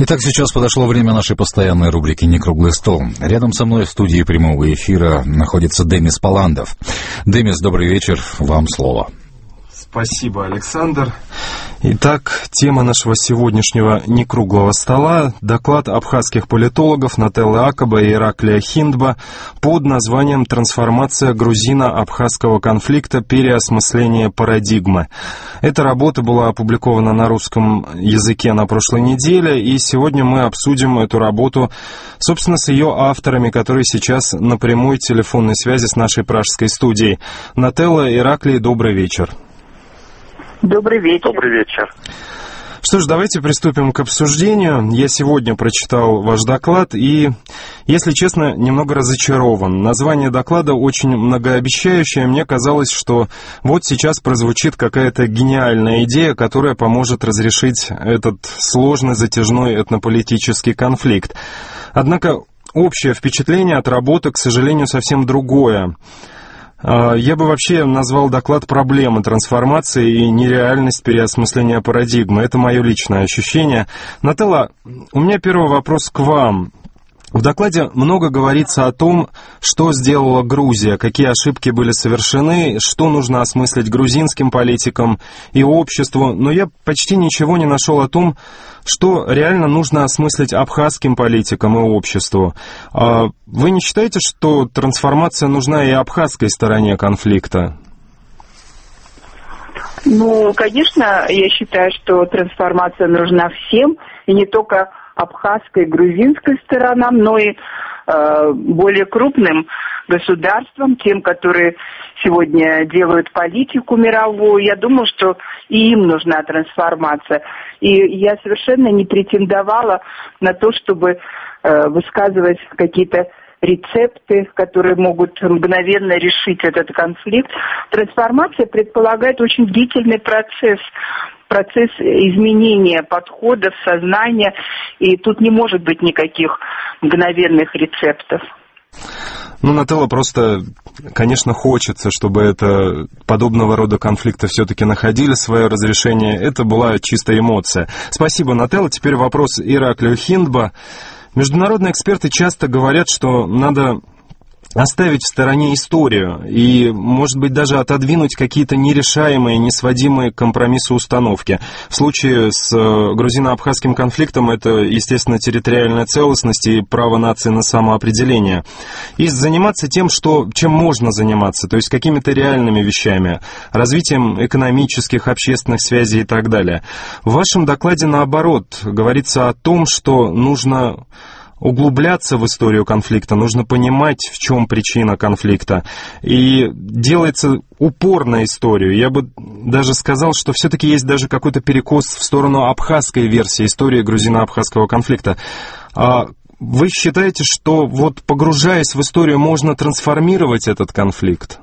Итак, сейчас подошло время нашей постоянной рубрики «Не круглый стол». Рядом со мной в студии прямого эфира находится Демис Паландов. Демис, добрый вечер, вам слово. Спасибо, Александр. Итак, тема нашего сегодняшнего некруглого стола – доклад абхазских политологов Нателлы Акаба и Ираклия Хиндба под названием «Трансформация грузино-абхазского конфликта. Переосмысление парадигмы». Эта работа была опубликована на русском языке на прошлой неделе, и сегодня мы обсудим эту работу, собственно, с ее авторами, которые сейчас на прямой телефонной связи с нашей пражской студией. Нателла, Ираклий, добрый вечер. Добрый вечер. Добрый вечер. Что ж, давайте приступим к обсуждению. Я сегодня прочитал ваш доклад и, если честно, немного разочарован. Название доклада очень многообещающее. Мне казалось, что вот сейчас прозвучит какая-то гениальная идея, которая поможет разрешить этот сложный затяжной этнополитический конфликт. Однако общее впечатление от работы, к сожалению, совсем другое. Я бы вообще назвал доклад «Проблемы трансформации и нереальность переосмысления парадигмы». Это мое личное ощущение. Нателла, у меня первый вопрос к вам. В докладе много говорится о том, что сделала Грузия, какие ошибки были совершены, что нужно осмыслить грузинским политикам и обществу, но я почти ничего не нашел о том, что реально нужно осмыслить абхазским политикам и обществу. Вы не считаете, что трансформация нужна и абхазской стороне конфликта? Ну, конечно, я считаю, что трансформация нужна всем, и не только абхазской, грузинской сторонам, но и более крупным государствам, тем, которые сегодня делают политику мировую. Я думаю, что и им нужна трансформация. И я совершенно не претендовала на то, чтобы высказывать какие-то рецепты, которые могут мгновенно решить этот конфликт. Трансформация предполагает очень длительный процесс изменения подходов, сознания, и тут не может быть никаких мгновенных рецептов. Ну, Нателла, просто, конечно, хочется, чтобы подобного рода конфликты все-таки находили свое разрешение. Это была чистая эмоция. Спасибо, Нателла. Теперь вопрос Ираклию Хиндба. Международные эксперты часто говорят, что надо оставить в стороне историю и, может быть, даже отодвинуть какие-то нерешаемые, несводимые к компромиссу установки. В случае с грузино-абхазским конфликтом это, естественно, территориальная целостность и право нации на самоопределение. И заниматься тем, чем можно заниматься, то есть какими-то реальными вещами, развитием экономических, общественных связей и так далее. В вашем докладе, наоборот, говорится о том, что нужно углубляться в историю конфликта, нужно понимать, в чем причина конфликта. И делается упор на историю. Я бы даже сказал, что все-таки есть даже какой-то перекос в сторону абхазской версии истории грузино-абхазского конфликта. Вы считаете, что вот погружаясь в историю, можно трансформировать этот конфликт?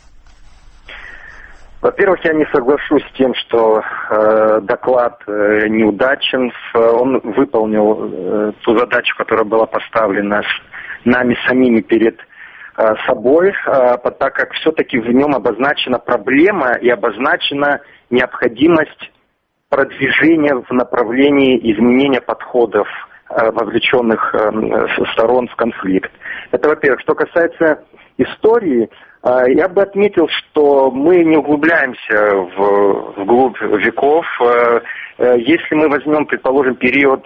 Во-первых, я не соглашусь с тем, что доклад неудачен. Он выполнил ту задачу, которая была поставлена нами самими перед собой, так как все-таки в нем обозначена проблема и обозначена необходимость продвижения в направлении изменения подходов вовлеченных сторон в конфликт. Это, во-первых. Что касается истории, я бы отметил, что мы не углубляемся вглубь веков. Если мы возьмем, предположим, период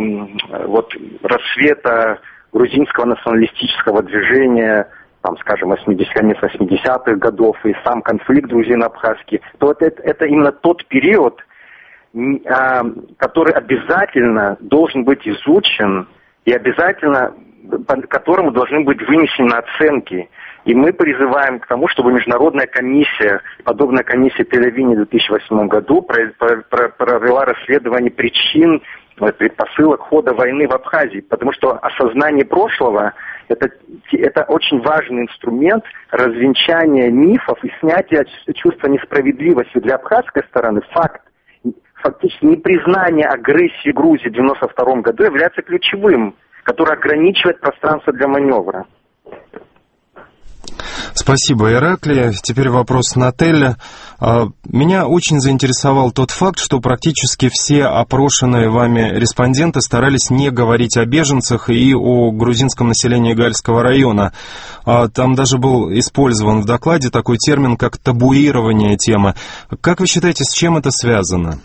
рассвета грузинского националистического движения, скажем, конец 80-х годов и сам конфликт грузино-абхазский, то это именно тот период, который обязательно должен быть изучен и обязательно по которому должны быть вынесены оценки. И мы призываем к тому, чтобы международная комиссия, подобная комиссии Тель-Авиве в 2008 году, провела расследование причин, предпосылок хода войны в Абхазии. Потому что осознание прошлого – это очень важный инструмент развенчания мифов и снятия чувства несправедливости. Для абхазской стороны фактически непризнание агрессии Грузии в 1992 году является ключевым, который ограничивает пространство для маневра. Спасибо, Ираклий. Теперь вопрос Нателле. Меня очень заинтересовал тот факт, что практически все опрошенные вами респонденты старались не говорить о беженцах и о грузинском населении Гальского района. Там даже был использован в докладе такой термин, как табуирование темы. Как вы считаете, с чем это связано?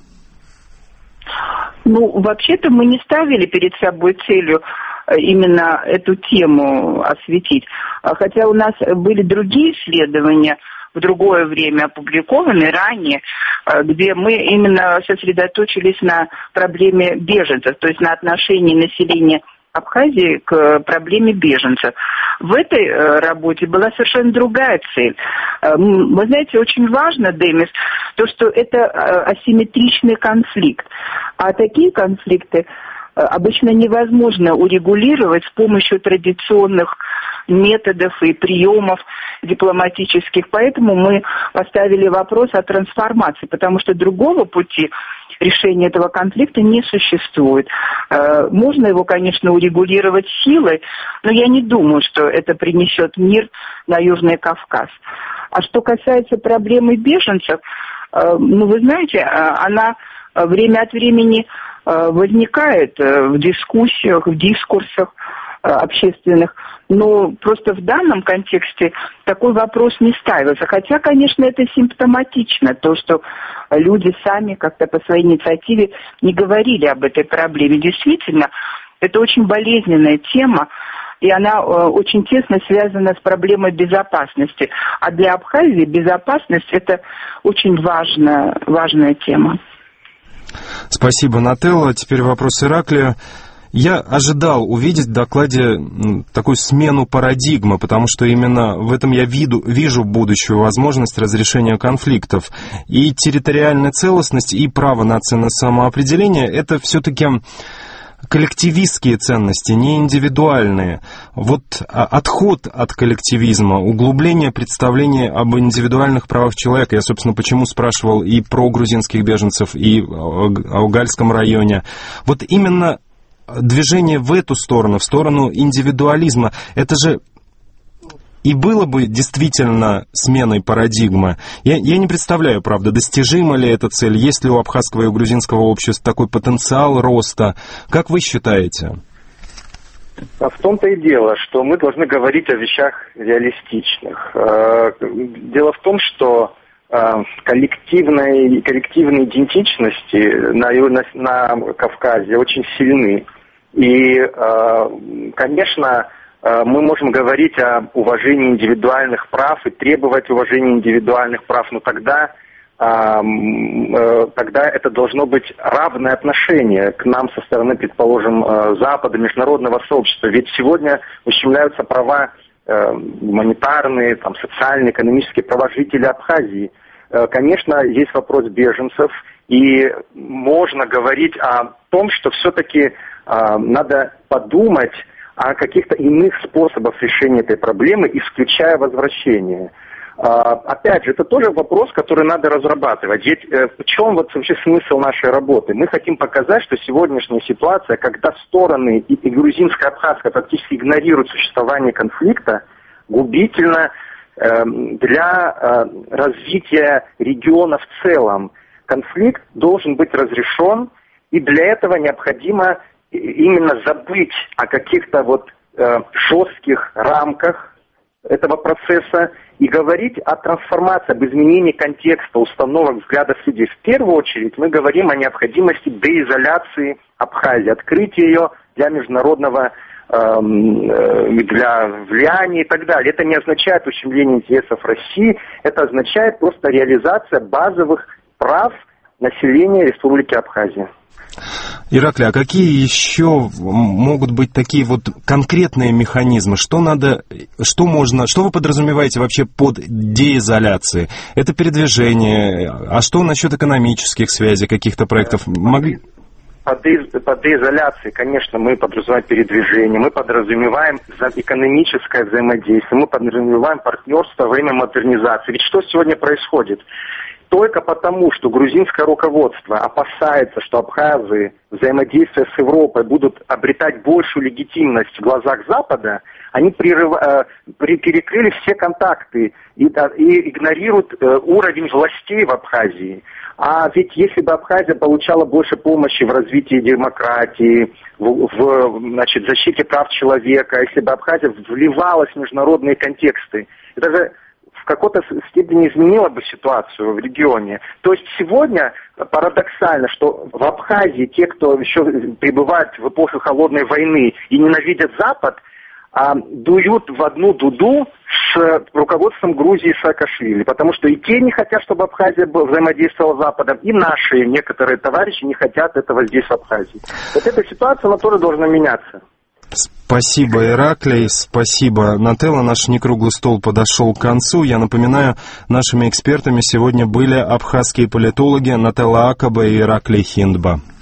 Ну, вообще-то мы не ставили перед собой целью именно эту тему осветить. Хотя у нас были другие исследования в другое время опубликованы ранее, где мы именно сосредоточились на проблеме беженцев, то есть на отношении населения Абхазии к проблеме беженцев. В этой работе была совершенно другая цель. Вы знаете, очень важно, Демис, то, что это асимметричный конфликт. А такие конфликты обычно невозможно урегулировать с помощью традиционных методов и приемов дипломатических. Поэтому мы поставили вопрос о трансформации, потому что другого пути решения этого конфликта не существует. Можно его, конечно, урегулировать силой, но я не думаю, что это принесет мир на Южный Кавказ. А что касается проблемы беженцев, ну, вы знаете, она время от времени возникает в дискуссиях, в дискурсах общественных, но просто в данном контексте такой вопрос не ставился. Хотя, конечно, это симптоматично, то, что люди сами как-то по своей инициативе не говорили об этой проблеме. Действительно, это очень болезненная тема, и она очень тесно связана с проблемой безопасности. А для Абхазии безопасность – это очень важная тема. Спасибо, Нателла. Теперь вопрос Ираклию. Я ожидал увидеть в докладе такую смену парадигмы, потому что именно в этом я вижу будущую возможность разрешения конфликтов. И территориальная целостность, и право на самоопределение – это все-таки коллективистские ценности, не индивидуальные. Вот отход от коллективизма, углубление представления об индивидуальных правах человека. Я, собственно, почему спрашивал и про грузинских беженцев, и о Гальском районе. Вот именно движение в эту сторону, в сторону индивидуализма, это же и было бы действительно сменой парадигмы. Я не представляю, правда, достижима ли эта цель, есть ли у абхазского и у грузинского общества такой потенциал роста. Как вы считаете? В том-то и дело, что мы должны говорить о вещах реалистичных. Дело в том, что коллективные идентичности на Кавказе очень сильны. И, конечно, мы можем говорить о уважении индивидуальных прав и требовать уважения индивидуальных прав, но тогда это должно быть равное отношение к нам со стороны, предположим, Запада, международного сообщества. Ведь сегодня ущемляются права гуманитарные, там, социальные, экономические права жителей Абхазии. Конечно, есть вопрос беженцев, и можно говорить о том, что все-таки надо подумать о каких-то иных способах решения этой проблемы, исключая возвращение. Опять же, это тоже вопрос, который надо разрабатывать. Ведь в чем вот вообще смысл нашей работы? Мы хотим показать, что сегодняшняя ситуация, когда стороны и грузинская, и абхазская фактически игнорируют существование конфликта, губительно для развития региона в целом. Конфликт должен быть разрешен, и для этого необходимо именно забыть о каких-то вот жестких рамках этого процесса и говорить о трансформации, об изменении контекста, установок, взглядов людей. В первую очередь мы говорим о необходимости деизоляции Абхазии, открытия ее для международного для влияния и так далее. Это не означает ущемление интересов России, это означает просто реализация базовых прав населения Республики Абхазия. Ираклий, а какие еще могут быть такие вот конкретные механизмы? Что вы подразумеваете вообще под деизоляцией? Это передвижение, а что насчет экономических связей, каких-то проектов? Под деизоляцией, конечно, мы подразумеваем передвижение, мы подразумеваем экономическое взаимодействие, мы подразумеваем партнерство во имя модернизации. Ведь что сегодня происходит? только потому, что грузинское руководство опасается, что абхазы, взаимодействуя с Европой, будут обретать большую легитимность в глазах Запада, они перекрыли все контакты и игнорируют уровень властей в Абхазии. А ведь если бы Абхазия получала больше помощи в развитии демократии, в защите прав человека, если бы Абхазия вливалась в международные контексты, это же в какой-то степени изменило бы ситуацию в регионе. То есть сегодня парадоксально, что в Абхазии те, кто еще пребывает в эпоху холодной войны и ненавидят Запад, дуют в одну дуду с руководством Грузии Саакашвили, потому что и те не хотят, чтобы Абхазия взаимодействовала с Западом, и наши некоторые товарищи не хотят этого здесь, в Абхазии. Вот эта ситуация, она тоже должна меняться. Спасибо, Ираклий, спасибо, Нателла. Наш некруглый стол подошел к концу. Я напоминаю, нашими экспертами сегодня были абхазские политологи Нателла Акаба и Ираклий Хиндба.